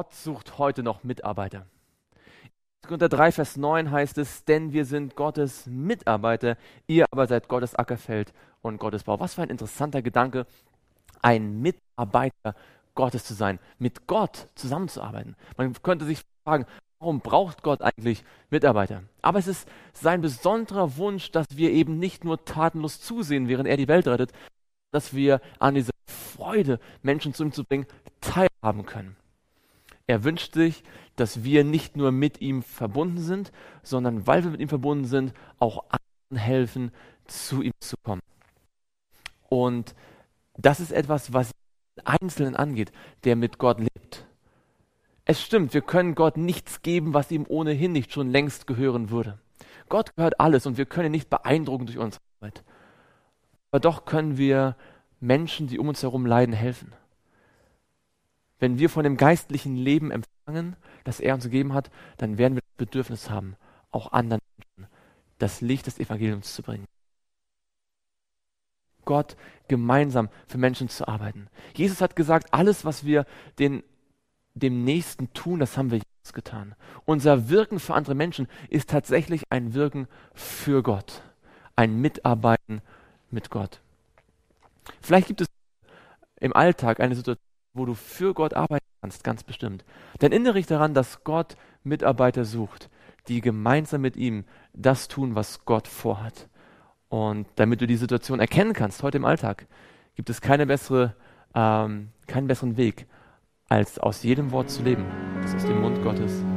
Gott sucht heute noch Mitarbeiter. In Korinther 3, Vers 9 heißt es, denn wir sind Gottes Mitarbeiter, ihr aber seid Gottes Ackerfeld und Gottes Bau. Was für ein interessanter Gedanke, ein Mitarbeiter Gottes zu sein, mit Gott zusammenzuarbeiten. Man könnte sich fragen, warum braucht Gott eigentlich Mitarbeiter? Aber es ist sein besonderer Wunsch, dass wir eben nicht nur tatenlos zusehen, während er die Welt rettet, dass wir an dieser Freude, Menschen zu ihm zu bringen, teilhaben können. Er wünscht sich, dass wir nicht nur mit ihm verbunden sind, sondern weil wir mit ihm verbunden sind, auch anderen helfen, zu ihm zu kommen. Und das ist etwas, was jeden Einzelnen angeht, der mit Gott lebt. Es stimmt, wir können Gott nichts geben, was ihm ohnehin nicht schon längst gehören würde. Gott gehört alles und wir können ihn nicht beeindrucken durch unsere Arbeit. Aber doch können wir Menschen, die um uns herum leiden, helfen. Wenn wir von dem geistlichen Leben empfangen, das er uns gegeben hat, dann werden wir das Bedürfnis haben, auch anderen Menschen das Licht des Evangeliums zu bringen. Gott gemeinsam für Menschen zu arbeiten. Jesus hat gesagt, alles, was wir dem Nächsten tun, das haben wir Jesus getan. Unser Wirken für andere Menschen ist tatsächlich ein Wirken für Gott, ein Mitarbeiten mit Gott. Vielleicht gibt es im Alltag eine Situation, wo du für Gott arbeiten kannst, ganz bestimmt. Dann erinnere dich daran, dass Gott Mitarbeiter sucht, die gemeinsam mit ihm das tun, was Gott vorhat. Und damit du die Situation erkennen kannst, heute im Alltag, gibt es keinen besseren Weg, als aus jedem Wort zu leben, das aus dem Mund Gottes